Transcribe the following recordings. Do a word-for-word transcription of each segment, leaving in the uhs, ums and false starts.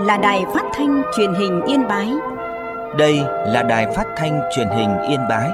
là đài phát thanh truyền hình Yên Bái. Đây là đài phát thanh truyền hình Yên Bái.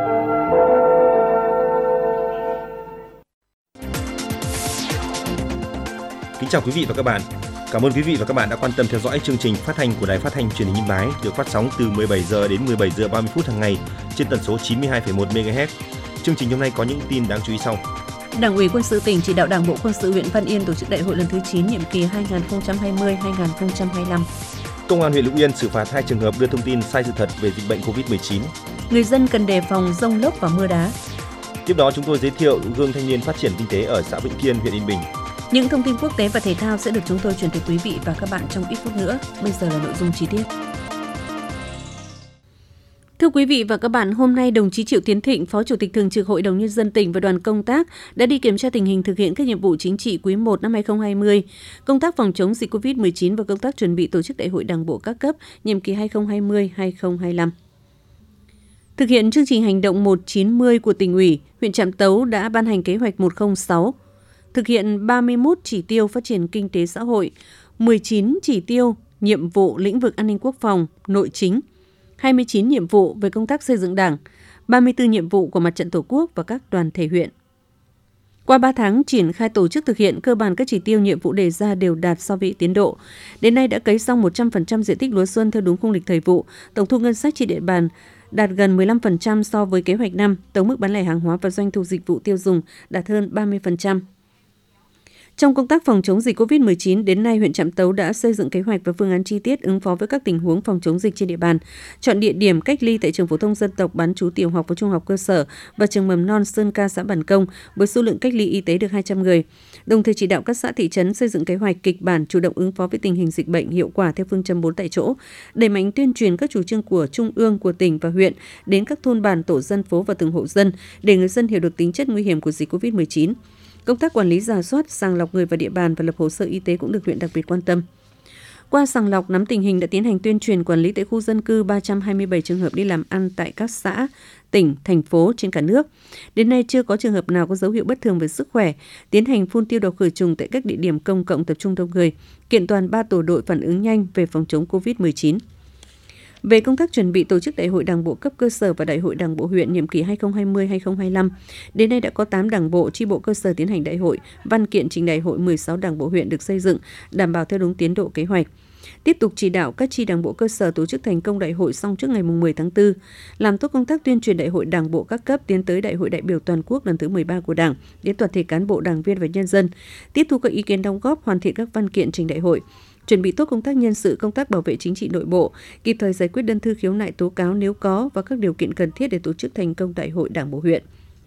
Kính chào quý vị và các bạn. Cảm ơn quý vị và các bạn đã quan tâm theo dõi chương trình phát thanh của đài phát thanh truyền hình Yên Bái, được phát sóng từ mười bảy giờ đến mười bảy giờ ba mươi phút hàng ngày trên tần số chín mươi hai phẩy một mê ga héc. Chương trình hôm nay có những tin đáng chú ý sau. Đảng ủy Quân sự tỉnh chỉ đạo Đảng bộ Quân sự huyện Văn Yên tổ chức đại hội lần thứ chín nhiệm kỳ hai nghìn không trăm hai mươi đến hai nghìn không trăm hai mươi lăm. Công an huyện Lục Yên xử phạt hai trường hợp đưa thông tin sai sự thật về dịch bệnh covid mười chín. Người dân cần đề phòng dông lốc và mưa đá. Tiếp đó chúng tôi giới thiệu gương thanh niên phát triển kinh tế ở xã Vĩnh Kiên, huyện Yên Bình. Những thông tin quốc tế và thể thao sẽ được chúng tôi chuyển tới quý vị và các bạn trong ít phút nữa. Bây giờ là nội dung chi tiết. Thưa quý vị và các bạn, hôm nay đồng chí Triệu Tiến Thịnh, Phó Chủ tịch Thường trực Hội đồng Nhân dân tỉnh và đoàn công tác đã đi kiểm tra tình hình thực hiện các nhiệm vụ chính trị quý một năm hai nghìn không trăm hai mươi, công tác phòng chống dịch covid mười chín và công tác chuẩn bị tổ chức đại hội Đảng bộ các cấp nhiệm kỳ hai nghìn không trăm hai mươi đến hai nghìn không trăm hai mươi lăm. Thực hiện chương trình hành động một trăm chín mươi của tỉnh ủy, huyện Trạm Tấu đã ban hành kế hoạch một không sáu, thực hiện ba mươi mốt chỉ tiêu phát triển kinh tế xã hội, mười chín chỉ tiêu nhiệm vụ lĩnh vực an ninh quốc phòng, nội chính, hai mươi chín nhiệm vụ về công tác xây dựng Đảng, ba mươi tư nhiệm vụ của Mặt trận Tổ quốc và các đoàn thể huyện. Qua ba tháng triển khai tổ chức thực hiện, cơ bản các chỉ tiêu nhiệm vụ đề ra đều đạt so với tiến độ. Đến nay đã cấy xong một trăm phần trăm diện tích lúa xuân theo đúng khung lịch thời vụ, tổng thu ngân sách trên địa bàn đạt gần mười lăm phần trăm so với kế hoạch năm, tổng mức bán lẻ hàng hóa và doanh thu dịch vụ tiêu dùng đạt hơn ba mươi phần trăm. Trong công tác phòng chống dịch covid mười chín, đến nay huyện Trạm Tấu đã xây dựng kế hoạch và phương án chi tiết ứng phó với các tình huống phòng chống dịch trên địa bàn, chọn địa điểm cách ly tại trường phổ thông dân tộc bán trú tiểu học và trung học cơ sở và trường mầm non Sơn Ca xã Bản Công với số lượng cách ly y tế được hai trăm người. Đồng thời chỉ đạo các xã thị trấn xây dựng kế hoạch kịch bản chủ động ứng phó với tình hình dịch bệnh hiệu quả theo phương châm bốn tại chỗ, đẩy mạnh tuyên truyền các chủ trương của trung ương, của tỉnh và huyện đến các thôn bản, tổ dân phố và từng hộ dân để người dân hiểu được tính chất nguy hiểm của dịch covid mười chín. Công tác quản lý rà soát, sàng lọc người vào địa bàn và lập hồ sơ y tế cũng được huyện đặc biệt quan tâm. Qua sàng lọc nắm tình hình đã tiến hành tuyên truyền quản lý tại khu dân cư ba trăm hai mươi bảy trường hợp đi làm ăn tại các xã, tỉnh, thành phố trên cả nước. Đến nay chưa có trường hợp nào có dấu hiệu bất thường về sức khỏe, tiến hành phun tiêu độc khử trùng tại các địa điểm công cộng tập trung đông người, kiện toàn ba tổ đội phản ứng nhanh về phòng chống covid mười chín. Về công tác chuẩn bị tổ chức đại hội Đảng bộ cấp cơ sở và đại hội Đảng bộ huyện nhiệm kỳ hai nghìn không trăm hai mươi đến hai nghìn không trăm hai mươi lăm, đến nay đã có tám đảng bộ, chi bộ cơ sở tiến hành đại hội, văn kiện trình đại hội mười sáu đảng bộ huyện được xây dựng, đảm bảo theo đúng tiến độ kế hoạch. Tiếp tục chỉ đạo các chi đảng bộ cơ sở tổ chức thành công đại hội xong trước ngày mười tháng tư, làm tốt công tác tuyên truyền đại hội Đảng bộ các cấp tiến tới đại hội đại biểu toàn quốc lần thứ mười ba của Đảng đến toàn thể cán bộ, đảng viên và nhân dân, tiếp thu các ý kiến đóng góp, hoàn thiện các văn kiện trình đại hội. Chuẩn bị tốt công tác nhân sự, công tác bảo vệ chính trị nội bộ, kịp thời giải quyết đơn thư khiếu nại tố cáo nếu có và các điều kiện cần thiết để tổ chức thành công đại hội Đảng bộ huyện.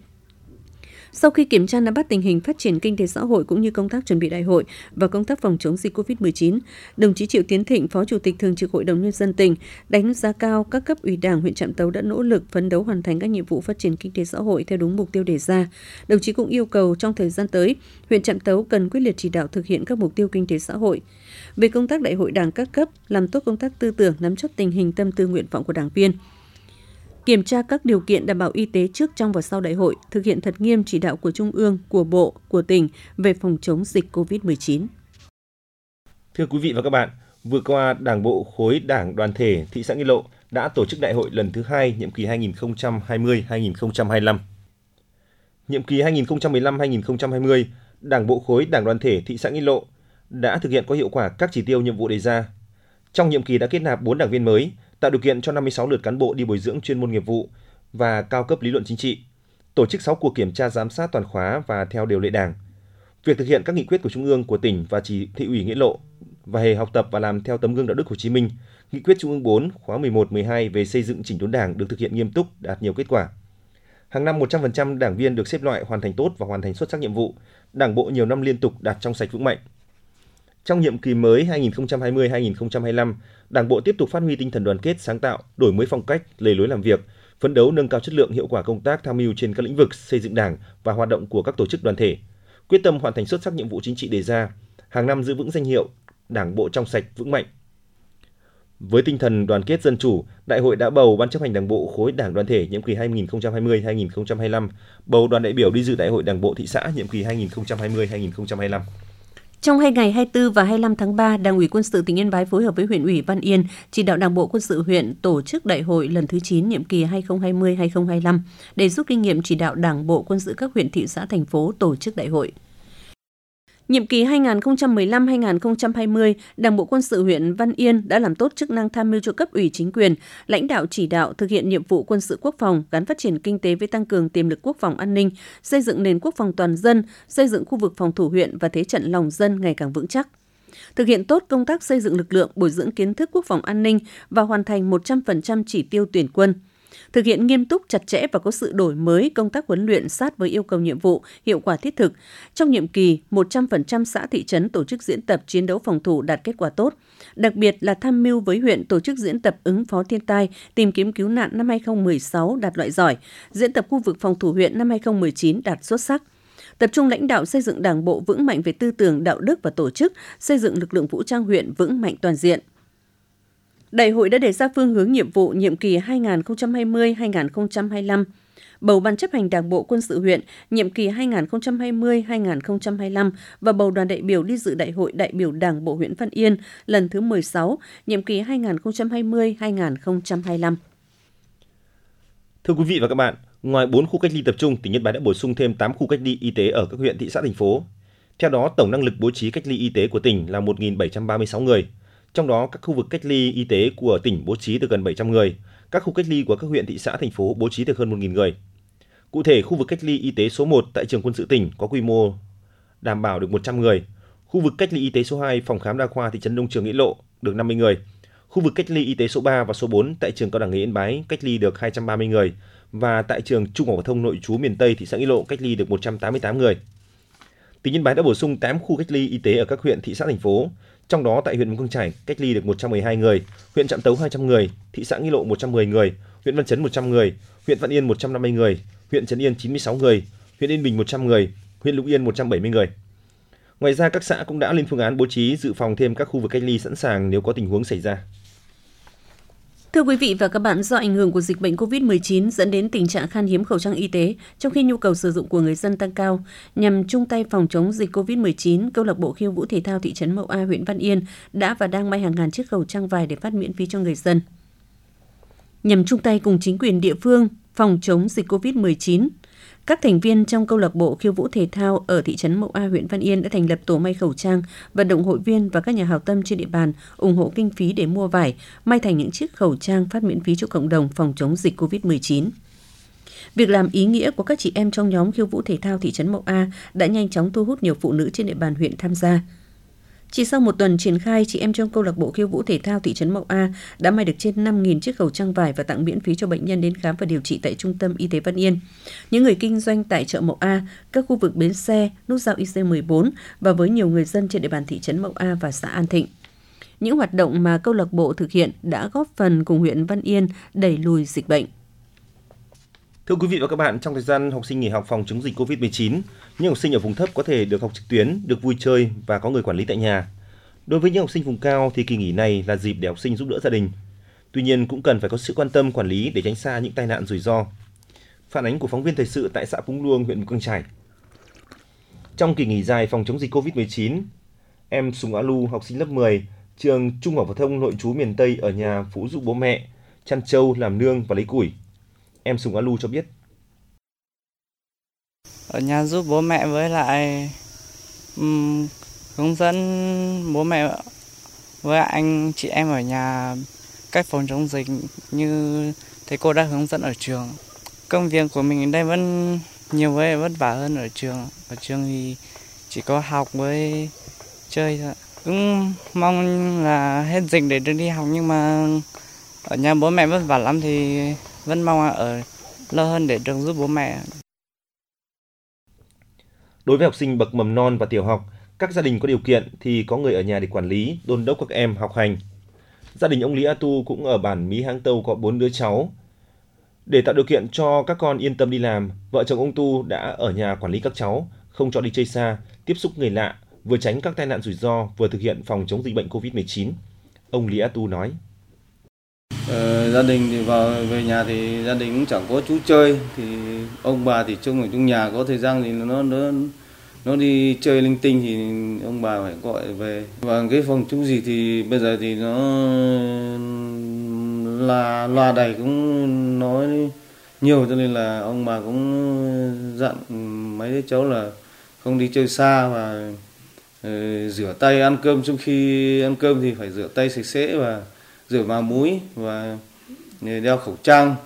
Sau khi kiểm tra nắm bắt tình hình phát triển kinh tế xã hội cũng như công tác chuẩn bị đại hội và công tác phòng chống dịch covid mười chín, đồng chí Triệu Tiến Thịnh, Phó Chủ tịch Thường trực Hội đồng Nhân dân tỉnh, đánh giá cao các cấp ủy Đảng huyện Trạm Tấu đã nỗ lực phấn đấu hoàn thành các nhiệm vụ phát triển kinh tế xã hội theo đúng mục tiêu đề ra. Đồng chí cũng yêu cầu trong thời gian tới, huyện Trạm Tấu cần quyết liệt chỉ đạo thực hiện các mục tiêu kinh tế xã hội. Về công tác đại hội Đảng các cấp, làm tốt công tác tư tưởng, nắm chắc tình hình tâm tư nguyện vọng của đảng viên. Kiểm tra các điều kiện đảm bảo y tế trước, trong và sau đại hội, thực hiện thật nghiêm chỉ đạo của Trung ương, của Bộ, của tỉnh về phòng chống dịch covid mười chín. Thưa quý vị và các bạn, vừa qua Đảng bộ khối Đảng đoàn thể thị xã Nghi Lộ đã tổ chức đại hội lần thứ hai nhiệm kỳ hai nghìn không trăm hai mươi đến hai nghìn không trăm hai mươi lăm. Nhiệm kỳ hai nghìn không trăm mười lăm đến hai nghìn không trăm hai mươi, Đảng bộ khối Đảng đoàn thể thị xã Nghi Lộ đã thực hiện có hiệu quả các chỉ tiêu nhiệm vụ đề ra. Trong nhiệm kỳ đã kết nạp bốn đảng viên mới, tạo điều kiện cho năm mươi sáu lượt cán bộ đi bồi dưỡng chuyên môn nghiệp vụ và cao cấp lý luận chính trị, tổ chức sáu cuộc kiểm tra giám sát toàn khóa và theo điều lệ Đảng. Việc thực hiện các nghị quyết của Trung ương, của tỉnh và chỉ thị ủy Nghĩa Lộ và hề học tập và làm theo tấm gương đạo đức Hồ Chí Minh, nghị quyết Trung ương bốn khóa mười một mười hai về xây dựng chỉnh đốn Đảng được thực hiện nghiêm túc, đạt nhiều kết quả. Hàng năm một trăm phần trăm đảng viên được xếp loại hoàn thành tốt và hoàn thành xuất sắc nhiệm vụ, Đảng bộ nhiều năm liên tục đạt trong sạch vững mạnh. Trong nhiệm kỳ mới hai nghìn không trăm hai mươi đến hai nghìn không trăm hai mươi lăm, Đảng bộ tiếp tục phát huy tinh thần đoàn kết, sáng tạo, đổi mới phong cách, lề lối làm việc, phấn đấu nâng cao chất lượng, hiệu quả công tác tham mưu trên các lĩnh vực xây dựng Đảng và hoạt động của các tổ chức đoàn thể, quyết tâm hoàn thành xuất sắc nhiệm vụ chính trị đề ra, hàng năm giữ vững danh hiệu Đảng bộ trong sạch, vững mạnh. Với tinh thần đoàn kết dân chủ, Đại hội đã bầu Ban chấp hành Đảng bộ khối Đảng đoàn thể nhiệm kỳ hai nghìn không trăm hai mươi đến hai nghìn không trăm hai mươi lăm, bầu đoàn đại biểu đi dự Đại hội Đảng bộ thị xã nhiệm kỳ hai nghìn không trăm hai mươi đến hai nghìn không trăm hai mươi lăm. Trong hai ngày hai mươi tư và hai mươi lăm tháng ba, Đảng ủy Quân sự tỉnh Yên Bái phối hợp với huyện ủy Văn Yên chỉ đạo Đảng bộ Quân sự huyện tổ chức đại hội lần thứ chín nhiệm kỳ hai nghìn không trăm hai mươi đến hai nghìn không trăm hai mươi lăm để rút kinh nghiệm chỉ đạo Đảng bộ Quân sự các huyện, thị xã, thành phố tổ chức đại hội. Nhiệm kỳ hai nghìn không trăm mười lăm đến hai nghìn không trăm hai mươi, Đảng bộ Quân sự huyện Văn Yên đã làm tốt chức năng tham mưu cho cấp ủy chính quyền, lãnh đạo chỉ đạo thực hiện nhiệm vụ quân sự quốc phòng gắn phát triển kinh tế với tăng cường tiềm lực quốc phòng an ninh, xây dựng nền quốc phòng toàn dân, xây dựng khu vực phòng thủ huyện và thế trận lòng dân ngày càng vững chắc. Thực hiện tốt công tác xây dựng lực lượng, bồi dưỡng kiến thức quốc phòng an ninh và hoàn thành một trăm phần trăm chỉ tiêu tuyển quân. Thực hiện nghiêm túc, chặt chẽ và có sự đổi mới công tác huấn luyện sát với yêu cầu nhiệm vụ, hiệu quả thiết thực. Trong nhiệm kỳ, một trăm phần trăm xã thị trấn tổ chức diễn tập chiến đấu phòng thủ đạt kết quả tốt. Đặc biệt là tham mưu với huyện tổ chức diễn tập ứng phó thiên tai, tìm kiếm cứu nạn năm hai nghìn không trăm mười sáu đạt loại giỏi, diễn tập khu vực phòng thủ huyện năm hai nghìn không trăm mười chín đạt xuất sắc. Tập trung lãnh đạo xây dựng Đảng bộ vững mạnh về tư tưởng, đạo đức và tổ chức, xây dựng lực lượng vũ trang huyện vững mạnh toàn diện. Đại hội đã đề ra phương hướng nhiệm vụ nhiệm kỳ hai nghìn không trăm hai mươi đến hai nghìn không trăm hai mươi lăm, bầu Ban chấp hành Đảng bộ Quân sự huyện nhiệm kỳ hai nghìn không trăm hai mươi đến hai nghìn không trăm hai mươi lăm và bầu đoàn đại biểu đi dự Đại hội đại biểu Đảng bộ huyện Văn Yên lần thứ mười sáu, nhiệm kỳ hai nghìn không trăm hai mươi đến hai nghìn không trăm hai mươi lăm. Thưa quý vị và các bạn, ngoài bốn khu cách ly tập trung, tỉnh Yên Bái đã bổ sung thêm tám khu cách ly y tế ở các huyện, thị xã, thành phố. Theo đó, tổng năng lực bố trí cách ly y tế của tỉnh là một nghìn bảy trăm ba mươi sáu người. Trong đó, các khu vực cách ly y tế của tỉnh bố trí được gần bảy trăm người, các khu cách ly của các huyện, thị xã, thành phố bố trí được hơn một nghìn người. Cụ thể, khu vực cách ly y tế số một tại trường quân sự tỉnh có quy mô đảm bảo được một trăm người. Khu vực cách ly y tế số hai, phòng khám đa khoa thị trấn Đông Trường, Nghĩa Lộ được năm mươi người. Khu vực cách ly y tế số ba và số bốn tại trường Cao đẳng nghề Yên Bái cách ly được hai trăm ba mươi người và tại trường Trung học phổ thông Nội trú miền Tây thị xã Nghĩa Lộ cách ly được một trăm tám mươi tám người. Tỉnh Yên Bái đã bổ sung tám khu cách ly y tế ở các huyện, thị xã, thành phố. Trong đó tại huyện Mù Căng Chải cách ly được một trăm mười hai người, huyện Trạm Tấu hai trăm người, thị xã Nghĩa Lộ một trăm mười người, huyện Văn Chấn một trăm người, huyện Văn Yên một trăm năm mươi người, huyện Trấn Yên chín mươi sáu người, huyện Yên Bình một trăm người, huyện Lục Yên một trăm bảy mươi người. Ngoài ra các xã cũng đã lên phương án bố trí dự phòng thêm các khu vực cách ly sẵn sàng nếu có tình huống xảy ra. Thưa quý vị và các bạn, do ảnh hưởng của dịch bệnh cô vít mười chín dẫn đến tình trạng khan hiếm khẩu trang y tế, trong khi nhu cầu sử dụng của người dân tăng cao, nhằm chung tay phòng chống dịch cô vít mười chín, câu lạc bộ khiêu vũ thể thao thị trấn Mậu A, huyện Văn Yên đã và đang may hàng ngàn chiếc khẩu trang vải để phát miễn phí cho người dân. Nhằm chung tay cùng chính quyền địa phương phòng chống dịch cô vít mười chín, các thành viên trong câu lạc bộ khiêu vũ thể thao ở thị trấn Mậu A, huyện Văn Yên đã thành lập tổ may khẩu trang, vận động hội viên và các nhà hảo tâm trên địa bàn ủng hộ kinh phí để mua vải, may thành những chiếc khẩu trang phát miễn phí cho cộng đồng phòng chống dịch cô vít mười chín. Việc làm ý nghĩa của các chị em trong nhóm khiêu vũ thể thao thị trấn Mậu A đã nhanh chóng thu hút nhiều phụ nữ trên địa bàn huyện tham gia. Chỉ sau một tuần triển khai, chị em trong câu lạc bộ khiêu vũ thể thao thị trấn Mậu A đã may được trên năm nghìn chiếc khẩu trang vải và tặng miễn phí cho bệnh nhân đến khám và điều trị tại Trung tâm Y tế Văn Yên, những người kinh doanh tại chợ Mậu A, các khu vực bến xe, nút giao I C mười bốn và với nhiều người dân trên địa bàn thị trấn Mậu A và xã An Thịnh. Những hoạt động mà câu lạc bộ thực hiện đã góp phần cùng huyện Văn Yên đẩy lùi dịch bệnh. Thưa quý vị và các bạn, trong thời gian học sinh nghỉ học phòng chống dịch cô vít mười chín, những học sinh ở vùng thấp có thể được học trực tuyến, được vui chơi và có người quản lý tại nhà. Đối với những học sinh vùng cao thì kỳ nghỉ này là dịp để học sinh giúp đỡ gia đình. Tuy nhiên cũng cần phải có sự quan tâm quản lý để tránh xa những tai nạn rủi ro. Phản ánh của phóng viên thời sự tại xã Phúng Luông, huyện Mù Căng Chải. Trong kỳ nghỉ dài phòng chống dịch cô vít mười chín, em Sùng A Lu, học sinh lớp mười, trường Trung học phổ thông Nội trú miền Tây ở nhà phụ giúp bố mẹ, chăn trâu, làm nương và lấy củi. Em Sùng A Lu cho biết. Ở nhà giúp bố mẹ với lại um, hướng dẫn bố mẹ với anh chị em ở nhà cách phòng chống dịch như thầy cô đã hướng dẫn ở trường. Công việc của mình ở đây vẫn nhiều với vất vả hơn ở trường. Ở trường thì chỉ có học với chơi thôi. Cũng mong là hết dịch để được đi học, nhưng mà ở nhà bố mẹ vất vả lắm thì vẫn mong ở lâu hơn để được giúp bố mẹ. Đối với học sinh bậc mầm non và tiểu học, các gia đình có điều kiện thì có người ở nhà để quản lý, đôn đốc các em học hành. Gia đình ông Lý A Tu cũng ở bản Mí Háng Tâu có bốn đứa cháu. Để tạo điều kiện cho các con yên tâm đi làm, vợ chồng ông Tu đã ở nhà quản lý các cháu, không cho đi chơi xa, tiếp xúc người lạ, vừa tránh các tai nạn rủi ro, vừa thực hiện phòng chống dịch bệnh cô vít mười chín. Ông Lý A Tu nói. Ờ, gia đình thì vào về nhà thì gia đình cũng chẳng có chú chơi, thì ông bà thì trông ở trong nhà, có thời gian thì nó nó nó đi chơi linh tinh thì ông bà phải gọi về. Và cái phòng chống dịch thì bây giờ thì nó là loa đài cũng nói nhiều, cho nên là ông bà cũng dặn mấy đứa cháu là không đi chơi xa và uh, rửa tay, ăn cơm trong khi ăn cơm thì phải rửa tay sạch sẽ và rửa vào mũi và đeo khẩu trang.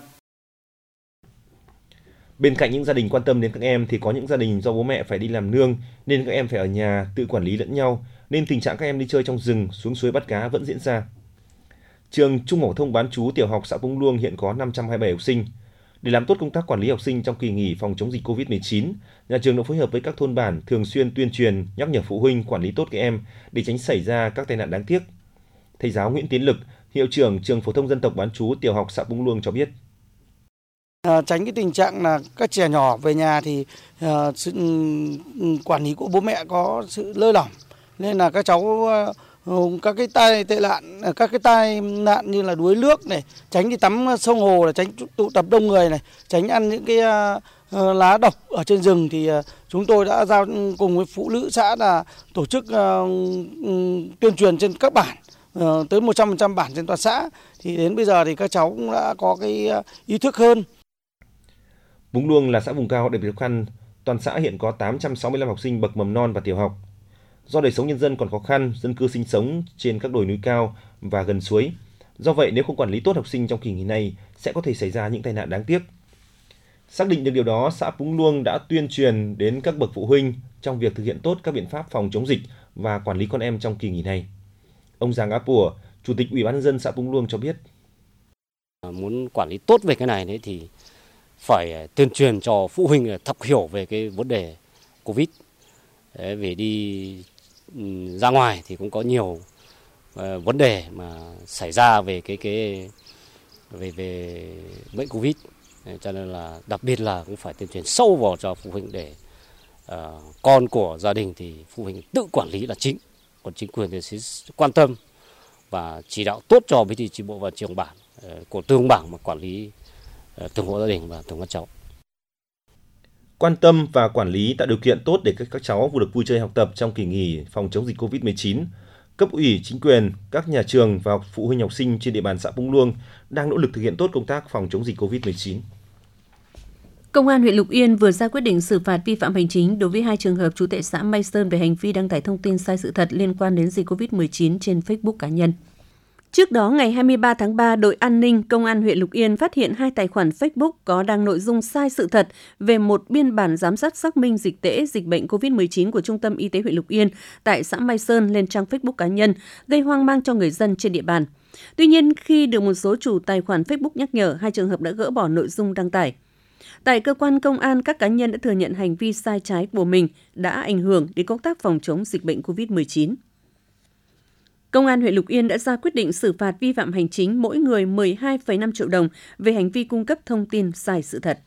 Bên cạnh những gia đình quan tâm đến các em thì có những gia đình do bố mẹ phải đi làm nương nên các em phải ở nhà tự quản lý lẫn nhau, nên tình trạng các em đi chơi trong rừng, xuống suối bắt cá vẫn diễn ra. Trường Trung học phổ thông bán trú tiểu học xã Búng Luông hiện có năm trăm hai mươi bảy học sinh. Để làm tốt công tác quản lý học sinh trong kỳ nghỉ phòng chống dịch covid mười chín, nhà trường đã phối hợp với các thôn bản thường xuyên tuyên truyền, nhắc nhở phụ huynh quản lý tốt các em để tránh xảy ra các tai nạn đáng tiếc. Thầy giáo Nguyễn Tiến Lực, hiệu trưởng Trường Phổ thông dân tộc bán trú tiểu học xã Búng Luông cho biết. À, tránh cái tình trạng là các trẻ nhỏ về nhà thì uh, sự um, quản lý của bố mẹ có sự lơi lỏng, nên là các cháu uh, các cái tai tệ nạn, các cái tai nạn như là đuối nước này, tránh đi tắm sông hồ, là tránh tụ tập đông người này, tránh ăn những cái uh, uh, lá độc ở trên rừng thì uh, chúng tôi đã giao cùng với phụ nữ xã là tổ chức uh, um, tuyên truyền trên các bản. Uh, tới một trăm phần trăm bản trên toàn xã, thì đến bây giờ thì các cháu cũng đã có cái uh, ý thức hơn. Búng Luông là xã vùng cao đặc biệt khó khăn, toàn xã hiện có tám trăm sáu mươi lăm học sinh bậc mầm non và tiểu học. Do đời sống nhân dân còn khó khăn, dân cư sinh sống trên các đồi núi cao và gần suối. Do vậy, nếu không quản lý tốt học sinh trong kỳ nghỉ này, sẽ có thể xảy ra những tai nạn đáng tiếc. Xác định được điều đó, xã Búng Luông đã tuyên truyền đến các bậc phụ huynh trong việc thực hiện tốt các biện pháp phòng chống dịch và quản lý con em trong kỳ nghỉ này. Ông Giàng Á Pùa, Chủ tịch Ủy ban nhân dân xã Búng Luông cho biết. Muốn quản lý tốt về cái này đấy thì phải tuyên truyền cho phụ huynh thấu hiểu về cái vấn đề Covid. Đấy, về đi ra ngoài thì cũng có nhiều uh, vấn đề mà xảy ra về cái cái về về bệnh Covid. Đấy, cho nên là đặc biệt là cũng phải tuyên truyền sâu vào cho phụ huynh để uh, con của gia đình thì phụ huynh tự quản lý là chính, còn chính quyền thì sẽ quan tâm và chỉ đạo tốt cho bí thư chi bộ và trưởng bản uh, của từng bản mà quản lý từng hộ gia đình và từng các cháu. Quan tâm và quản lý tạo điều kiện tốt để các cháu vừa được vui chơi học tập trong kỳ nghỉ phòng chống dịch covid mười chín. Cấp ủy, chính quyền, các nhà trường và phụ huynh học sinh trên địa bàn xã Búng Luông đang nỗ lực thực hiện tốt công tác phòng chống dịch covid mười chín. Công an huyện Lục Yên vừa ra quyết định xử phạt vi phạm hành chính đối với hai trường hợp trú tại xã Mai Sơn về hành vi đăng tải thông tin sai sự thật liên quan đến dịch covid mười chín trên Facebook cá nhân. Trước đó, ngày hai mươi ba tháng ba, đội an ninh Công an huyện Lục Yên phát hiện hai tài khoản Facebook có đăng nội dung sai sự thật về một biên bản giám sát xác minh dịch tễ dịch bệnh covid mười chín của Trung tâm Y tế huyện Lục Yên tại xã Mai Sơn lên trang Facebook cá nhân, gây hoang mang cho người dân trên địa bàn. Tuy nhiên, khi được một số chủ tài khoản Facebook nhắc nhở, hai trường hợp đã gỡ bỏ nội dung đăng tải. Tại cơ quan công an, các cá nhân đã thừa nhận hành vi sai trái của mình đã ảnh hưởng đến công tác phòng chống dịch bệnh covid mười chín. Công an huyện Lục Yên đã ra quyết định xử phạt vi phạm hành chính mỗi người mười hai phẩy năm triệu đồng về hành vi cung cấp thông tin sai sự thật.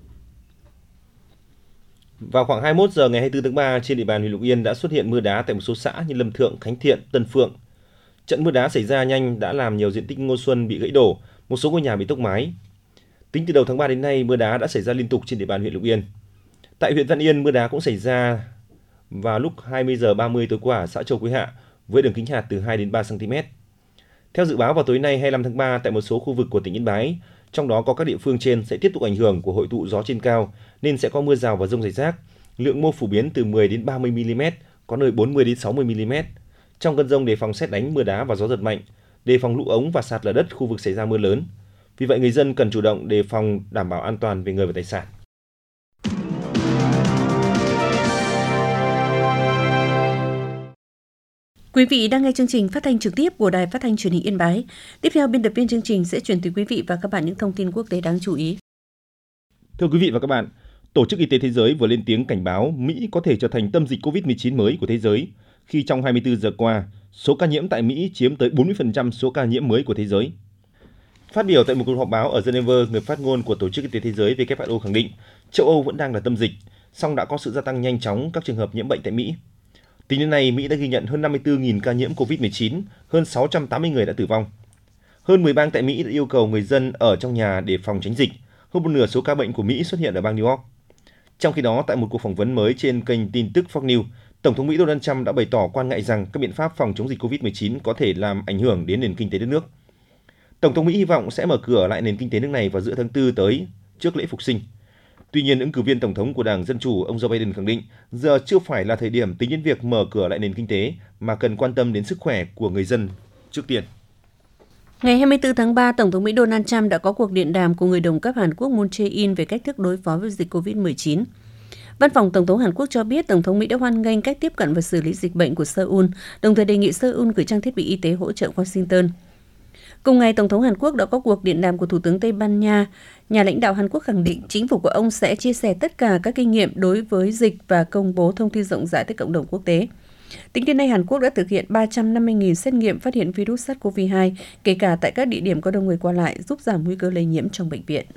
Vào khoảng hai mươi mốt giờ ngày hai mươi tư tháng ba, trên địa bàn huyện Lục Yên đã xuất hiện mưa đá tại một số xã như Lâm Thượng, Khánh Thiện, Tân Phượng. Trận mưa đá xảy ra nhanh đã làm nhiều diện tích ngô xuân bị gãy đổ, một số ngôi nhà bị tốc mái. Tính từ đầu tháng ba đến nay, mưa đá đã xảy ra liên tục trên địa bàn huyện Lục Yên. Tại huyện Văn Yên, mưa đá cũng xảy ra vào lúc hai mươi giờ ba mươi tối qua ở xã Châu Quế Hạ với đường kính hạt từ hai đến ba xăng ti mét. Theo dự báo vào tối nay hai mươi lăm tháng ba tại một số khu vực của tỉnh Yên Bái, trong đó có các địa phương trên sẽ tiếp tục ảnh hưởng của hội tụ gió trên cao nên sẽ có mưa rào và dông rải rác. Lượng mưa phổ biến từ mười đến ba mươi mi-li-mét, có nơi bốn mươi đến sáu mươi mi-li-mét. Trong cơn dông đề phòng sét đánh, mưa đá và gió giật mạnh, đề phòng lũ ống và sạt lở đất khu vực xảy ra mưa lớn. Vì vậy người dân cần chủ động đề phòng đảm bảo an toàn về người và tài sản. Quý vị đang nghe chương trình phát thanh trực tiếp của Đài Phát thanh Truyền hình Yên Bái. Tiếp theo, biên tập viên chương trình sẽ chuyển tới quý vị và các bạn những thông tin quốc tế đáng chú ý. Thưa quý vị và các bạn, Tổ chức Y tế Thế giới vừa lên tiếng cảnh báo Mỹ có thể trở thành tâm dịch covid mười chín mới của thế giới, khi trong hai mươi tư giờ qua, số ca nhiễm tại Mỹ chiếm tới bốn mươi phần trăm số ca nhiễm mới của thế giới. Phát biểu tại một cuộc họp báo ở Geneva, người phát ngôn của Tổ chức Y tế Thế giới W H O khẳng định châu Âu vẫn đang là tâm dịch, song đã có sự gia tăng nhanh chóng các trường hợp nhiễm bệnh tại Mỹ. Tính đến nay, Mỹ đã ghi nhận hơn năm mươi tư nghìn ca nhiễm covid mười chín, hơn sáu trăm tám mươi người đã tử vong. Hơn mười bang tại Mỹ đã yêu cầu người dân ở trong nhà để phòng tránh dịch. Hơn một nửa số ca bệnh của Mỹ xuất hiện ở bang New York. Trong khi đó, tại một cuộc phỏng vấn mới trên kênh tin tức Fox News, Tổng thống Mỹ Donald Trump đã bày tỏ quan ngại rằng các biện pháp phòng chống dịch covid mười chín có thể làm ảnh hưởng đến nền kinh tế đất nước. Tổng thống Mỹ hy vọng sẽ mở cửa lại nền kinh tế nước này vào giữa tháng tư tới, trước lễ Phục sinh. Tuy nhiên, ứng cử viên Tổng thống của Đảng Dân Chủ, ông Joe Biden khẳng định giờ chưa phải là thời điểm tính đến việc mở cửa lại nền kinh tế, mà cần quan tâm đến sức khỏe của người dân trước tiên. Ngày hai mươi tư tháng ba, Tổng thống Mỹ Donald Trump đã có cuộc điện đàm cùng người đồng cấp Hàn Quốc Moon Jae-in về cách thức đối phó với dịch covid mười chín. Văn phòng Tổng thống Hàn Quốc cho biết Tổng thống Mỹ đã hoan nghênh cách tiếp cận và xử lý dịch bệnh của Seoul, đồng thời đề nghị Seoul gửi trang thiết bị y tế hỗ trợ Washington. Cùng ngày, Tổng thống Hàn Quốc đã có cuộc điện đàm của Thủ tướng Tây Ban Nha. Nhà lãnh đạo Hàn Quốc khẳng định chính phủ của ông sẽ chia sẻ tất cả các kinh nghiệm đối với dịch và công bố thông tin rộng rãi tới cộng đồng quốc tế. Tính đến nay, Hàn Quốc đã thực hiện ba trăm năm mươi nghìn xét nghiệm phát hiện virus SARS-xê o vê hai, kể cả tại các địa điểm có đông người qua lại, giúp giảm nguy cơ lây nhiễm trong bệnh viện.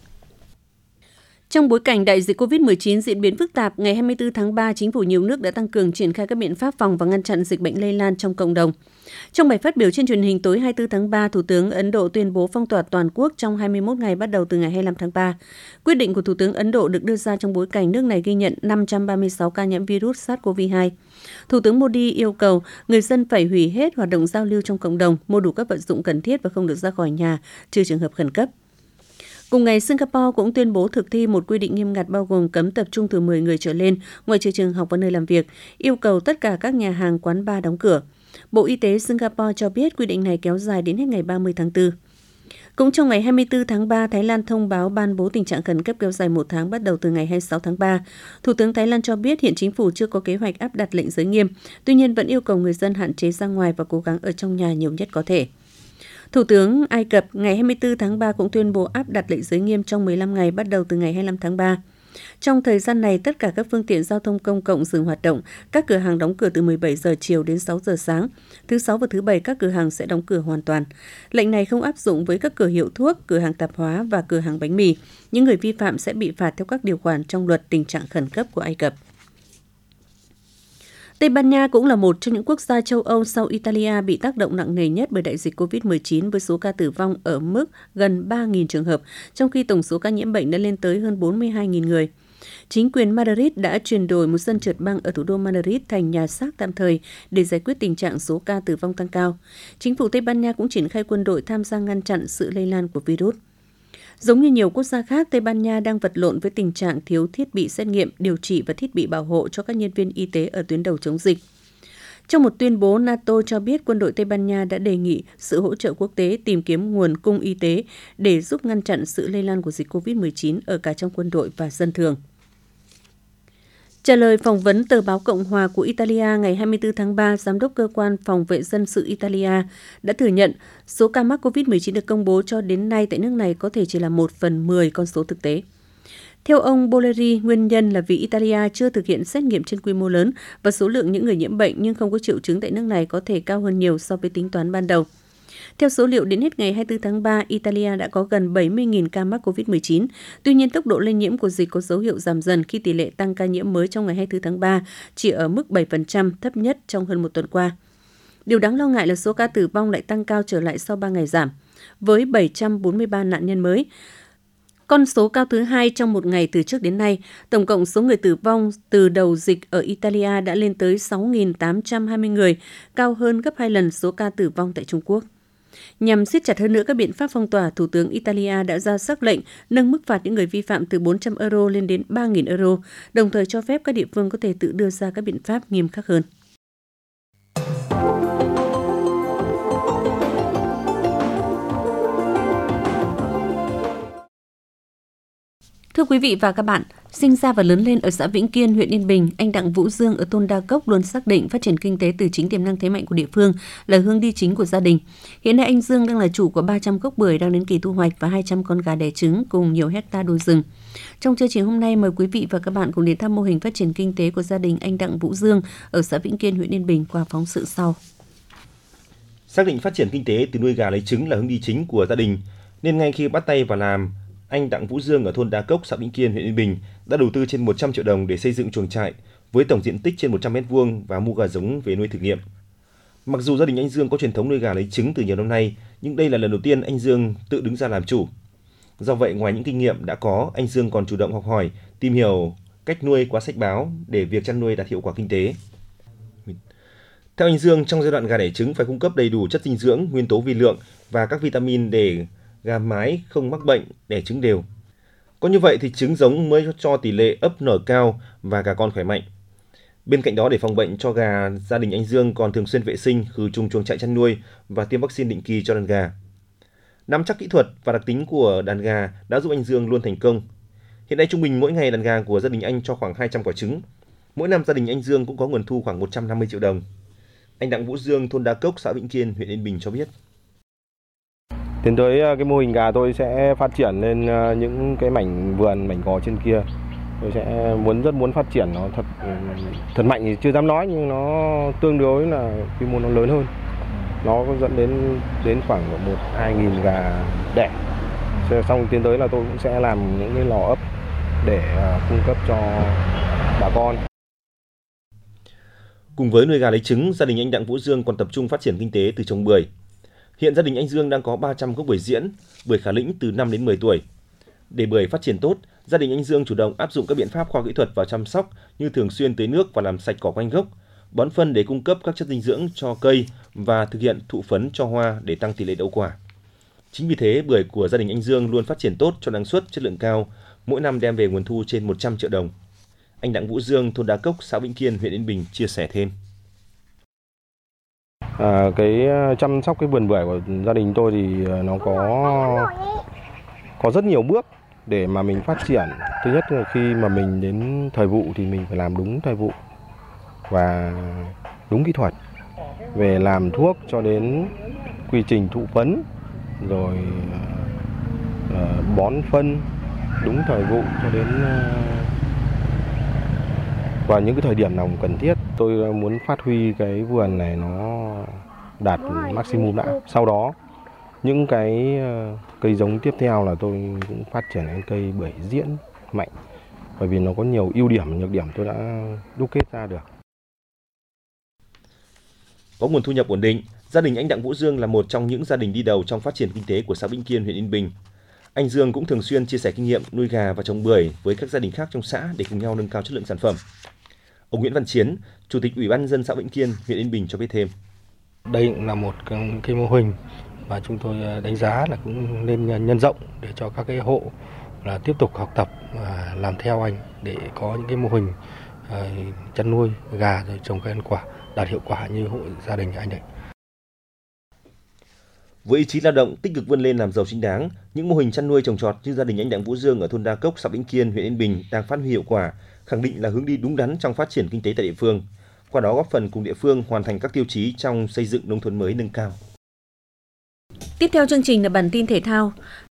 Trong bối cảnh đại dịch covid mười chín diễn biến phức tạp, ngày hai mươi tư tháng ba, chính phủ nhiều nước đã tăng cường triển khai các biện pháp phòng và ngăn chặn dịch bệnh lây lan trong cộng đồng. Trong bài phát biểu trên truyền hình tối hai mươi tư tháng ba, Thủ tướng Ấn Độ tuyên bố phong tỏa toàn quốc trong hai mươi mốt ngày bắt đầu từ ngày hai mươi lăm tháng ba. Quyết định của Thủ tướng Ấn Độ được đưa ra trong bối cảnh nước này ghi nhận năm trăm ba mươi sáu ca nhiễm virus SARS-xê o vê hai. Thủ tướng Modi yêu cầu người dân phải hủy hết hoạt động giao lưu trong cộng đồng, mua đủ các vật dụng cần thiết và không được ra khỏi nhà, trừ trường hợp khẩn cấp. Cùng ngày, Singapore cũng tuyên bố thực thi một quy định nghiêm ngặt bao gồm cấm tập trung từ mười người trở lên, ngoại trừ trường học và nơi làm việc, yêu cầu tất cả các nhà hàng, quán bar đóng cửa. Bộ Y tế Singapore cho biết quy định này kéo dài đến hết ngày ba mươi tháng tư. Cũng trong ngày hai mươi tư tháng ba, Thái Lan thông báo ban bố tình trạng khẩn cấp kéo dài một tháng bắt đầu từ ngày hai mươi sáu tháng ba. Thủ tướng Thái Lan cho biết hiện chính phủ chưa có kế hoạch áp đặt lệnh giới nghiêm, tuy nhiên vẫn yêu cầu người dân hạn chế ra ngoài và cố gắng ở trong nhà nhiều nhất có thể. Thủ tướng Ai Cập ngày hai mươi tư tháng ba cũng tuyên bố áp đặt lệnh giới nghiêm trong mười lăm ngày bắt đầu từ ngày hai mươi lăm tháng ba. Trong thời gian này, tất cả các phương tiện giao thông công cộng dừng hoạt động, các cửa hàng đóng cửa từ mười bảy giờ chiều đến sáu giờ sáng. Thứ Sáu và thứ Bảy, các cửa hàng sẽ đóng cửa hoàn toàn. Lệnh này không áp dụng với các cửa hiệu thuốc, cửa hàng tạp hóa và cửa hàng bánh mì. Những người vi phạm sẽ bị phạt theo các điều khoản trong luật tình trạng khẩn cấp của Ai Cập. Tây Ban Nha cũng là một trong những quốc gia châu Âu sau Italia bị tác động nặng nề nhất bởi đại dịch covid mười chín với số ca tử vong ở mức gần ba nghìn trường hợp, trong khi tổng số ca nhiễm bệnh đã lên tới hơn bốn mươi hai nghìn người. Chính quyền Madrid đã chuyển đổi một sân trượt băng ở thủ đô Madrid thành nhà xác tạm thời để giải quyết tình trạng số ca tử vong tăng cao. Chính phủ Tây Ban Nha cũng triển khai quân đội tham gia ngăn chặn sự lây lan của virus. Giống như nhiều quốc gia khác, Tây Ban Nha đang vật lộn với tình trạng thiếu thiết bị xét nghiệm, điều trị và thiết bị bảo hộ cho các nhân viên y tế ở tuyến đầu chống dịch. Trong một tuyên bố, NATO cho biết quân đội Tây Ban Nha đã đề nghị sự hỗ trợ quốc tế tìm kiếm nguồn cung y tế để giúp ngăn chặn sự lây lan của dịch covid mười chín ở cả trong quân đội và dân thường. Trả lời phỏng vấn tờ báo Cộng hòa của Italia ngày hai mươi tư tháng ba, Giám đốc Cơ quan Phòng vệ dân sự Italia đã thừa nhận số ca mắc covid mười chín được công bố cho đến nay tại nước này có thể chỉ là một phần mười con số thực tế. Theo ông Bolleri, nguyên nhân là vì Italia chưa thực hiện xét nghiệm trên quy mô lớn và số lượng những người nhiễm bệnh nhưng không có triệu chứng tại nước này có thể cao hơn nhiều so với tính toán ban đầu. Theo số liệu đến hết ngày hai mươi tư tháng ba, Italia đã có gần bảy mươi nghìn ca mắc covid mười chín. Tuy nhiên, tốc độ lây nhiễm của dịch có dấu hiệu giảm dần khi tỷ lệ tăng ca nhiễm mới trong ngày hai mươi tư tháng ba chỉ ở mức bảy phần trăm, thấp nhất trong hơn một tuần qua. Điều đáng lo ngại là số ca tử vong lại tăng cao trở lại sau ba ngày giảm, với bảy trăm bốn mươi ba nạn nhân mới. Con số cao thứ hai trong một ngày từ trước đến nay, tổng cộng số người tử vong từ đầu dịch ở Italia đã lên tới sáu nghìn tám trăm hai mươi người, cao hơn gấp hai lần số ca tử vong tại Trung Quốc. Nhằm siết chặt hơn nữa các biện pháp phong tỏa, Thủ tướng Italia đã ra sắc lệnh nâng mức phạt những người vi phạm từ bốn trăm euro lên đến ba nghìn euro, đồng thời cho phép các địa phương có thể tự đưa ra các biện pháp nghiêm khắc hơn. Thưa quý vị và các bạn, sinh ra và lớn lên ở xã Vĩnh Kiên, huyện Yên Bình, anh Đặng Vũ Dương ở thôn Đa Cốc luôn xác định phát triển kinh tế từ chính tiềm năng thế mạnh của địa phương là hướng đi chính của gia đình. Hiện nay anh Dương đang là chủ của ba trăm gốc bưởi đang đến kỳ thu hoạch và hai trăm con gà đẻ trứng cùng nhiều hecta đồi rừng. Trong chương trình hôm nay, mời quý vị và các bạn cùng đến thăm mô hình phát triển kinh tế của gia đình anh Đặng Vũ Dương ở xã Vĩnh Kiên, huyện Yên Bình qua phóng sự sau. Xác định phát triển kinh tế từ nuôi gà lấy trứng là hướng đi chính của gia đình, nên ngay khi bắt tay vào làm, anh Đặng Vũ Dương ở thôn Đa Cốc, xã Vĩnh Kiên, huyện Yên Bình đã đầu tư trên một trăm triệu đồng để xây dựng chuồng trại với tổng diện tích trên một trăm mét vuông và mua gà giống về nuôi thử nghiệm. Mặc dù gia đình anh Dương có truyền thống nuôi gà lấy trứng từ nhiều năm nay, nhưng đây là lần đầu tiên anh Dương tự đứng ra làm chủ. Do vậy, ngoài những kinh nghiệm đã có, anh Dương còn chủ động học hỏi, tìm hiểu cách nuôi qua sách báo để việc chăn nuôi đạt hiệu quả kinh tế. Theo anh Dương, trong giai đoạn gà đẻ trứng phải cung cấp đầy đủ chất dinh dưỡng, nguyên tố vi lượng và các vitamin để gà mái không mắc bệnh, đẻ trứng đều. Có như vậy thì trứng giống mới cho tỷ lệ ấp nở cao và gà con khỏe mạnh. Bên cạnh đó, để phòng bệnh cho gà, gia đình anh Dương còn thường xuyên vệ sinh, khử trùng chuồng trại chăn nuôi và tiêm vaccine định kỳ cho đàn gà. Nắm chắc kỹ thuật và đặc tính của đàn gà đã giúp anh Dương luôn thành công. Hiện nay trung bình mỗi ngày đàn gà của gia đình anh cho khoảng hai trăm quả trứng. Mỗi năm gia đình anh Dương cũng có nguồn thu khoảng một trăm năm mươi triệu đồng. Anh Đặng Vũ Dương, thôn Đa Cốc, xã Vĩnh Kiên, huyện Yên Bình cho biết. Tiến tới cái mô hình gà tôi sẽ phát triển lên những cái mảnh vườn, mảnh gò trên kia. Tôi sẽ muốn rất muốn phát triển nó thật thật mạnh thì chưa dám nói, nhưng nó tương đối là quy mô nó lớn hơn. Nó có dẫn đến đến khoảng một hai nghìn gà đẻ. Xong tiến tới là tôi cũng sẽ làm những cái lò ấp để cung cấp cho bà con. Cùng với nuôi gà lấy trứng, gia đình anh Đặng Vũ Dương còn tập trung phát triển kinh tế từ trồng bưởi. Hiện gia đình anh Dương đang có ba trăm gốc bưởi diễn, bưởi Khả Lĩnh từ năm đến mười tuổi. Để bưởi phát triển tốt, gia đình anh Dương chủ động áp dụng các biện pháp khoa học kỹ thuật vào chăm sóc như thường xuyên tưới nước và làm sạch cỏ quanh gốc, bón phân để cung cấp các chất dinh dưỡng cho cây và thực hiện thụ phấn cho hoa để tăng tỷ lệ đậu quả. Chính vì thế, bưởi của gia đình anh Dương luôn phát triển tốt, cho năng suất, chất lượng cao, mỗi năm đem về nguồn thu trên một trăm triệu đồng. Anh Đặng Vũ Dương, thôn Đa Cốc, xã Vĩnh Kiên, huyện Yên Bình chia sẻ thêm. À, cái chăm sóc cái vườn bưởi của gia đình tôi thì nó có có rất nhiều bước để mà mình phát triển. Thứ nhất là khi mà mình đến thời vụ thì mình phải làm đúng thời vụ và đúng kỹ thuật, về làm thuốc cho đến quy trình thụ phấn, rồi uh, bón phân đúng thời vụ cho đến uh, vào những cái thời điểm nào cần thiết. Tôi muốn phát huy cái vườn này nó đạt maximum đã. Sau đó những cái cây giống tiếp theo là tôi cũng phát triển đến cây bưởi diễn mạnh, bởi vì nó có nhiều ưu điểm, nhược điểm tôi đã đúc kết ra được. Có nguồn thu nhập ổn định, gia đình anh Đặng Vũ Dương là một trong những gia đình đi đầu trong phát triển kinh tế của xã Vĩnh Kiên, huyện Yên Bình. Anh Dương cũng thường xuyên chia sẻ kinh nghiệm nuôi gà và trồng bưởi với các gia đình khác trong xã để cùng nhau nâng cao chất lượng sản phẩm. Ông Nguyễn Văn Chiến, Chủ tịch Ủy ban nhân dân xã Vĩnh Kiên, huyện Yên Bình cho biết thêm. Đây cũng là một cái, cái mô hình mà chúng tôi đánh giá là cũng nên nhân rộng để cho các cái hộ là tiếp tục học tập và làm theo anh để có những cái mô hình uh, chăn nuôi gà rồi trồng cây ăn quả đạt hiệu quả như hộ gia đình anh đấy. Với ý chí lao động, tích cực vươn lên làm giàu chính đáng, những mô hình chăn nuôi trồng trọt như gia đình anh Đặng Vũ Dương ở thôn Đa Cốc, xã Vĩnh Kiên, huyện Yên Bình đang phát huy hiệu quả, khẳng định là hướng đi đúng đắn trong phát triển kinh tế tại địa phương. Qua đó góp phần cùng địa phương hoàn thành các tiêu chí trong xây dựng nông thôn mới nâng cao. Tiếp theo chương trình là bản tin thể thao.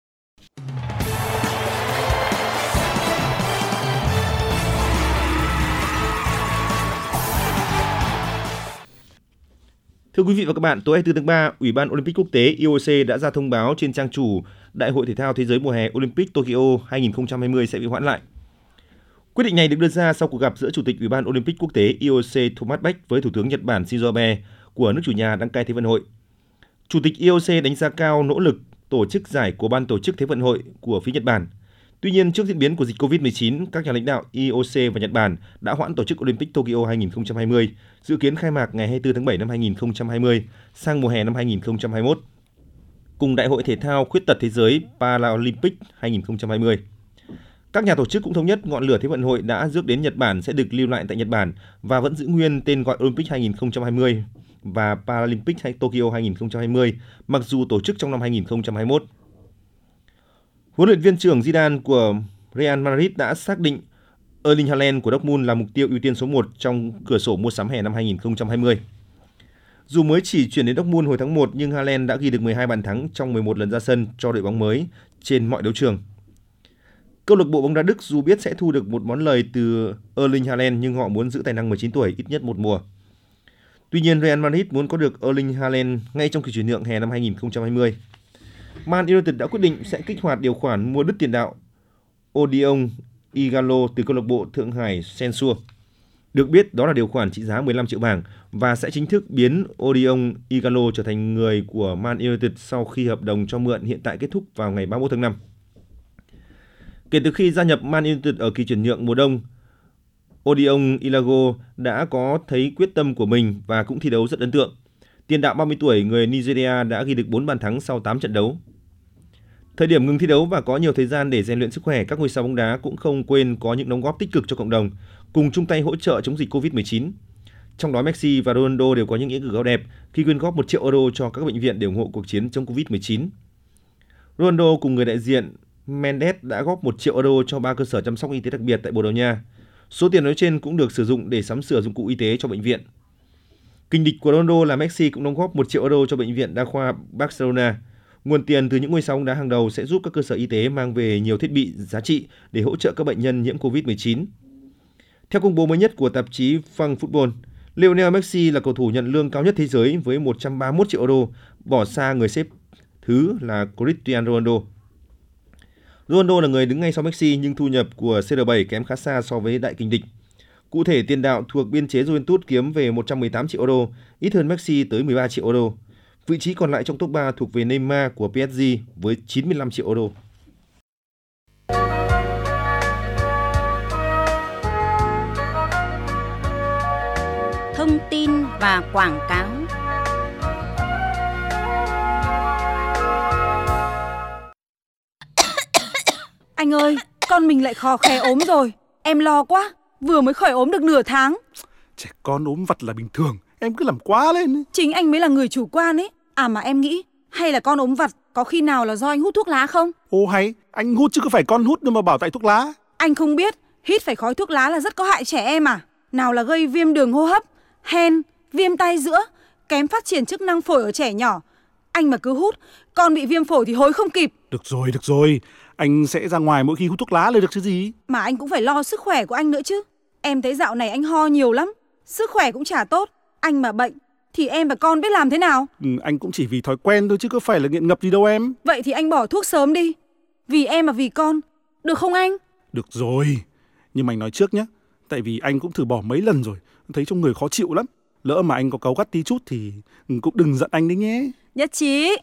Thưa quý vị và các bạn, tối hai mươi tư tháng ba, Ủy ban Olympic Quốc tế I O C đã ra thông báo trên trang chủ Đại hội Thể thao Thế giới mùa hè Olympic Tokyo hai không hai không sẽ bị hoãn lại. Quyết định này được đưa ra sau cuộc gặp giữa Chủ tịch Ủy ban Olympic Quốc tế I O C Thomas Bach với Thủ tướng Nhật Bản Shinzo Abe của nước chủ nhà đăng cai Thế vận hội. Chủ tịch I O C đánh giá cao nỗ lực tổ chức giải của ban tổ chức Thế vận hội của phía Nhật Bản. Tuy nhiên, trước diễn biến của dịch covid mười chín, các nhà lãnh đạo I O C và Nhật Bản đã hoãn tổ chức Olympic Tokyo hai không hai không, dự kiến khai mạc ngày hai mươi tư tháng bảy năm hai không hai không sang mùa hè năm hai không hai mốt, cùng Đại hội Thể thao Khuyết tật Thế giới Paralympic hai không hai không. Các nhà tổ chức cũng thống nhất ngọn lửa Thế vận hội đã rước đến Nhật Bản sẽ được lưu lại tại Nhật Bản và vẫn giữ nguyên tên gọi Olympic hai không hai không và Paralympic Tokyo hai không hai không, mặc dù tổ chức trong năm hai không hai mốt. Huấn luyện viên trưởng Zidane của Real Madrid đã xác định Erling Haaland của Dortmund là mục tiêu ưu tiên số một trong cửa sổ mua sắm hè năm hai không hai không. Dù mới chỉ chuyển đến Dortmund hồi tháng một, nhưng Haaland đã ghi được mười hai bàn thắng trong mười một lần ra sân cho đội bóng mới trên mọi đấu trường. Câu lạc bộ bóng đá Đức dù biết sẽ thu được một món lời từ Erling Haaland, nhưng họ muốn giữ tài năng mười chín tuổi ít nhất một mùa. Tuy nhiên, Real Madrid muốn có được Erling Haaland ngay trong kỳ chuyển nhượng hè năm hai không hai không. Man United đã quyết định sẽ kích hoạt điều khoản mua đứt tiền đạo Odion Ighalo từ câu lạc bộ Thượng Hải Sensur. Được biết, đó là điều khoản trị giá mười lăm triệu bảng và sẽ chính thức biến Odion Ighalo trở thành người của Man United sau khi hợp đồng cho mượn hiện tại kết thúc vào ngày ba mươi mốt tháng năm. Kể từ khi gia nhập Man United ở kỳ chuyển nhượng mùa đông, Odion Ilago đã có thấy quyết tâm của mình và cũng thi đấu rất ấn tượng. Tiền đạo ba mươi tuổi người Nigeria đã ghi được bốn bàn thắng sau tám trận đấu. Thời điểm ngừng thi đấu và có nhiều thời gian để rèn luyện sức khỏe, các ngôi sao bóng đá cũng không quên có những đóng góp tích cực cho cộng đồng, cùng chung tay hỗ trợ chống dịch covid mười chín. Trong đó Messi và Ronaldo đều có những nghĩa cử cao đẹp khi quyên góp một triệu euro cho các bệnh viện để ủng hộ cuộc chiến chống covid mười chín. Ronaldo cùng người đại diện Mendes đã góp một triệu euro cho ba cơ sở chăm sóc y tế đặc biệt tại Bồ Đào Nha. Số tiền nói trên cũng được sử dụng để sắm sửa dụng cụ y tế cho bệnh viện. Kình địch của Ronaldo là Messi cũng đóng góp một triệu euro cho bệnh viện đa khoa Barcelona. Nguồn tiền từ những ngôi sao bóng đá hàng đầu sẽ giúp các cơ sở y tế mang về nhiều thiết bị giá trị để hỗ trợ các bệnh nhân nhiễm covid mười chín. Theo công bố mới nhất của tạp chí Fan Football, Lionel Messi là cầu thủ nhận lương cao nhất thế giới với một trăm ba mươi mốt triệu euro, bỏ xa người xếp thứ là Cristiano Ronaldo. Ronaldo là người đứng ngay sau Messi nhưng thu nhập của xê rờ bảy kém khá xa so với đại kình địch. Cụ thể, tiền đạo thuộc biên chế Juventus kiếm về một trăm mười tám triệu euro, ít hơn Messi tới mười ba triệu euro. Vị trí còn lại trong top ba thuộc về Neymar của pê ét giê với chín mươi lăm triệu euro. Thông tin và quảng cáo. Anh ơi, con mình lại khò khè ốm rồi. Em lo quá, vừa mới khỏi ốm được nửa tháng. Trẻ con ốm vặt là bình thường, em cứ làm quá lên. Chính anh mới là người chủ quan ấy. À mà em nghĩ, hay là con ốm vặt có khi nào là do anh hút thuốc lá không? Ồ hay, anh hút chứ có phải con hút đâu mà bảo tại thuốc lá. Anh không biết, hít phải khói thuốc lá là rất có hại trẻ em à? Nào là gây viêm đường hô hấp, hen, viêm tai giữa, kém phát triển chức năng phổi ở trẻ nhỏ. Anh mà cứ hút, con bị viêm phổi thì hối không kịp. Được rồi, được rồi. Anh sẽ ra ngoài mỗi khi hút thuốc lá là được chứ gì. Mà anh cũng phải lo sức khỏe của anh nữa chứ. Em thấy dạo này anh ho nhiều lắm, sức khỏe cũng chả tốt. Anh mà bệnh thì em và con biết làm thế nào? Ừ, anh cũng chỉ vì thói quen thôi chứ có phải là nghiện ngập gì đâu em. Vậy thì anh bỏ thuốc sớm đi. Vì em mà vì con, được không anh? Được rồi, nhưng mà anh nói trước nhé. Tại vì anh cũng thử bỏ mấy lần rồi, thấy trong người khó chịu lắm. Lỡ mà anh có cáu gắt tí chút thì cũng đừng giận anh đấy nhé. Nhất trí.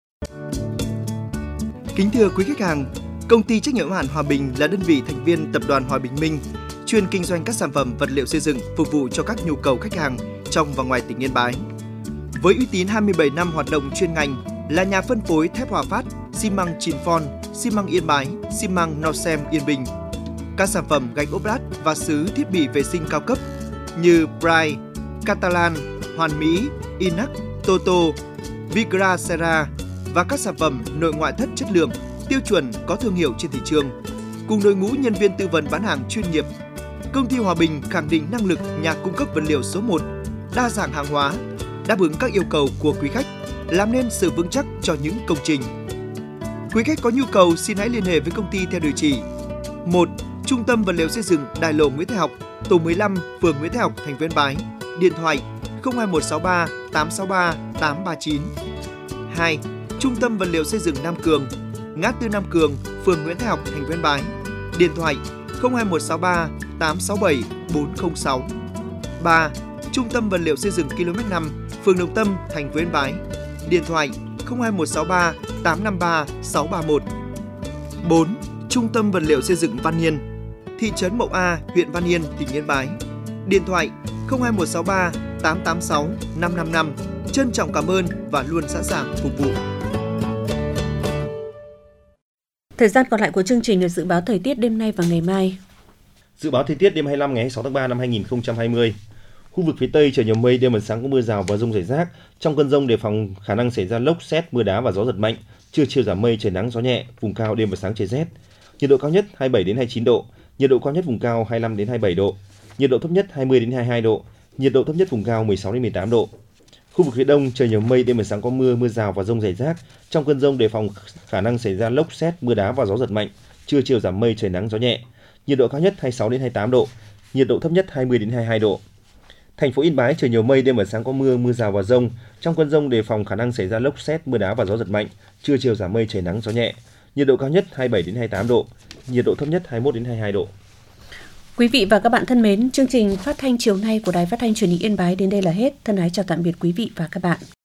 Kính thưa quý khách hàng, công ty trách nhiệm hữu hạn Hòa Bình là đơn vị thành viên tập đoàn Hòa Bình Minh, chuyên kinh doanh các sản phẩm vật liệu xây dựng phục vụ cho các nhu cầu khách hàng trong và ngoài tỉnh Yên Bái. Với uy tín hai mươi bảy năm hoạt động chuyên ngành, là nhà phân phối thép Hòa Phát, xi măng Chinfon, xi măng Yên Bái, xi măng Nosem Yên Bình. Các sản phẩm gạch ốp lát và sứ thiết bị vệ sinh cao cấp như Bright, Catalan, Hoàn Mỹ, Inac, Toto, Vigra Serra và các sản phẩm nội ngoại thất chất lượng, tiêu chuẩn có thương hiệu trên thị trường. Cùng đội ngũ nhân viên tư vấn bán hàng chuyên nghiệp, công ty Hòa Bình khẳng định năng lực nhà cung cấp vật liệu số một, đa dạng hàng hóa, đáp ứng các yêu cầu của quý khách, làm nên sự vững chắc cho những công trình. Quý khách có nhu cầu xin hãy liên hệ với công ty theo địa chỉ: một. Trung tâm vật liệu xây dựng Đại lộ Nguyễn Thái Học, tổ mười lăm, phường Nguyễn Thái Học, thành phố Yên Bái. Điện thoại không hai một sáu ba tám sáu ba tám ba chín. hai. Trung tâm vật liệu xây dựng Nam Cường, ngã tư Nam Cường, phường Nguyễn Thái Học, thành phố Yên Bái. Điện thoại không hai một sáu ba tám sáu bảy bốn không sáu. ba. Trung tâm vật liệu xây dựng ki lô mét năm, phường Đồng Tâm, thành phố Yên Bái. Điện thoại không hai một sáu ba tám năm ba sáu ba một. bốn. Trung tâm vật liệu xây dựng Văn Yên, thị trấn Mậu A, huyện Văn Yên, tỉnh Yên Bái. Điện thoại không hai một sáu ba tám tám sáu năm năm năm. Trân trọng cảm ơn và luôn sẵn sàng phục vụ. Thời gian còn lại của chương trình được dự báo thời tiết đêm nay và ngày mai. Dự báo thời tiết đêm hai mươi lăm ngày hai mươi sáu tháng ba năm hai nghìn không trăm hai mươi. Khu vực phía Tây trời nhiều mây, đêm và sáng có mưa rào và dông rải rác. Trong cơn dông đề phòng khả năng xảy ra lốc, sét, mưa đá và gió giật mạnh. Trưa chiều giảm mây, trời nắng gió nhẹ, vùng cao đêm và sáng trời rét. Nhiệt độ cao nhất hai mươi bảy đến hai mươi chín độ, nhiệt độ cao nhất vùng cao hai mươi lăm đến hai mươi bảy độ, nhiệt độ thấp nhất hai mươi đến hai mươi hai độ, nhiệt độ thấp nhất vùng cao mười sáu đến mười tám độ. Khu vực phía Đông trời nhiều mây, đêm và sáng có mưa, mưa rào và dông rải rác. Trong cơn dông đề phòng khả năng xảy ra lốc, sét, mưa đá và gió giật mạnh. Trưa chiều giảm mây, trời nắng gió nhẹ. Nhiệt độ cao nhất hai mươi sáu đến hai mươi tám độ, nhiệt độ thấp nhất hai mươi đến hai mươi hai độ. Thành phố Yên Bái trời nhiều mây, đêm và sáng có mưa, mưa rào và dông. Trong cơn dông đề phòng khả năng xảy ra lốc, sét, mưa đá và gió giật mạnh. Trưa chiều giảm mây, trời nắng gió nhẹ. Nhiệt độ cao nhất hai mươi bảy đến hai mươi tám độ, nhiệt độ thấp nhất hai mươi mốt đến hai mươi hai độ. Quý vị và các bạn thân mến, chương trình phát thanh chiều nay của Đài Phát thanh Truyền hình Yên Bái đến đây là hết. Thân ái chào tạm biệt quý vị và các bạn.